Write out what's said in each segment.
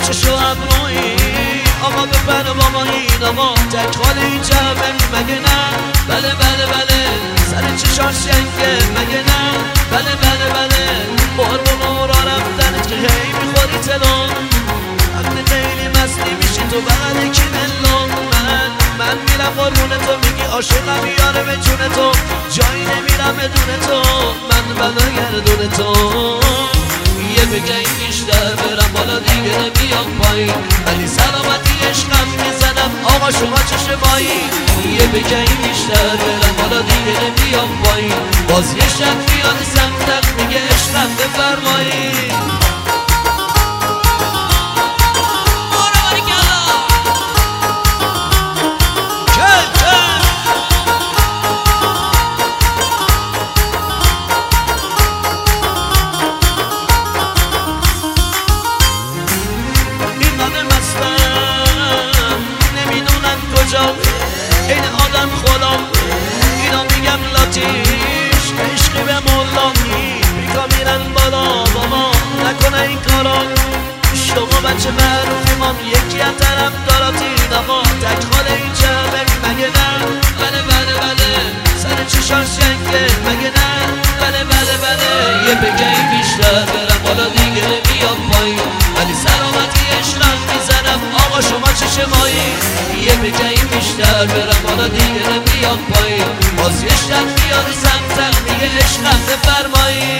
چشو ابرویی آقا بپر بابا این آقا تک خاله این جمعه مگه نه؟ بله بله بله سر چشاش شنگه مگه نه؟ بله بله بله قربون و را رفتنت که هی میخوری تلون وقتی خیلی مستی میشی تو بغل کی ملون من میرم قربون تو میگی عاشقم یاره به جون تو جایی نمیرم بدون تو من بلا گردون تو یه بگیم بیشتر برم بالا دیگه نمیام پایین ولی سلامتی عشقم میزنم آقا شما چه شبایی یه بگیم بیشتر برم بالا دیگه نمیام پایین باز یه شب میاد سمتم میگه عشقم بفرمایید این آدم خودم اینا میگم لاتیش عشقی به مولامی بیکا میرن بالا بابا نکنه این کارا شما بچه معروفی من یکی از طرف داراتین آقا تک خاله این جمعه مگه نه؟ بله بله بله سر چشاش شنگه مگه نه؟ بله بله بله یه بگیم بیشتر برم بالا دیگه نمیام پایین ولی سلامتی عشقم میزنم آقا شما چه شمایی یه بگیم بیشتر برم بالا دیگه نمیام پایین باز یه شب میاد سمتم میگه عشقم بفرمایید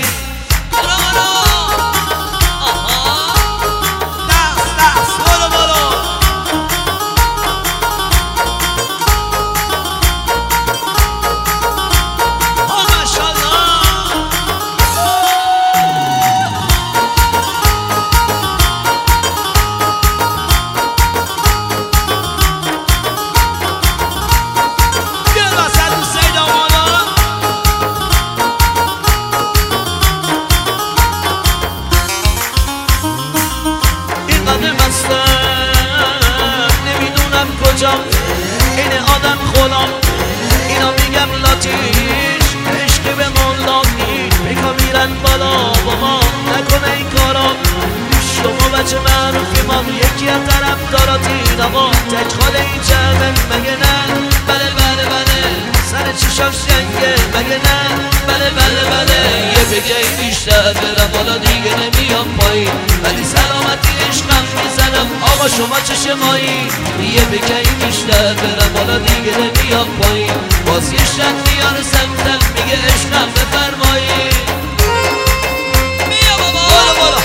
این آدم خودم اینا میگم لاتیش عشقی به مولامی بیکا میرن بالا بابا نکنه این کارا شما بچه معروفی ما یکی از طرف داراتین آقا تک خاله این جمعه مگه نه؟ بله بله بله سر چشاش شنگه مگه نه؟ بله بله بله یه بگیم بیشتر برم بالا دیگه نمیام پایین ولی سلامتی عشقم میزنم آقا شما چه شمایی یه بگیم بیشتر برم بالا دیگه نمیام پایین باز یه شب میاره سمتم میگه عشقم بفرمایید بیا بابا بالا بالا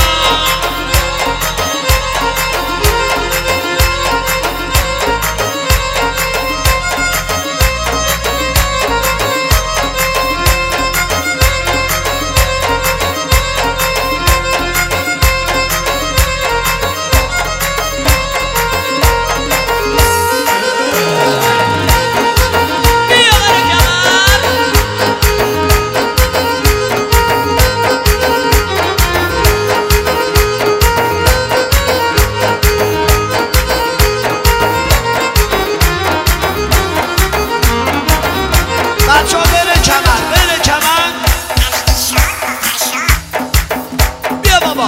بچه ها بره کمر بیا بابا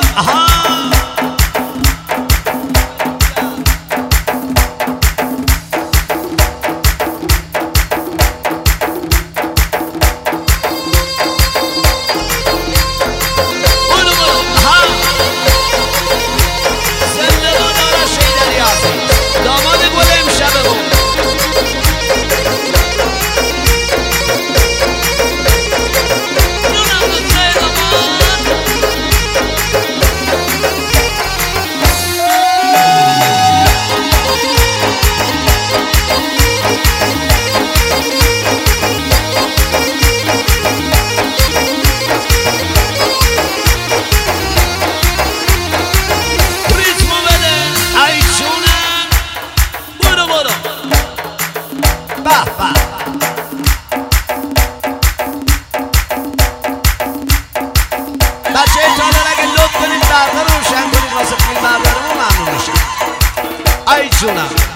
بچه ایتالر اگه لطف کنید برقه روشن کنید واسه فیلم بردارمون ممنون میشه. ای جونم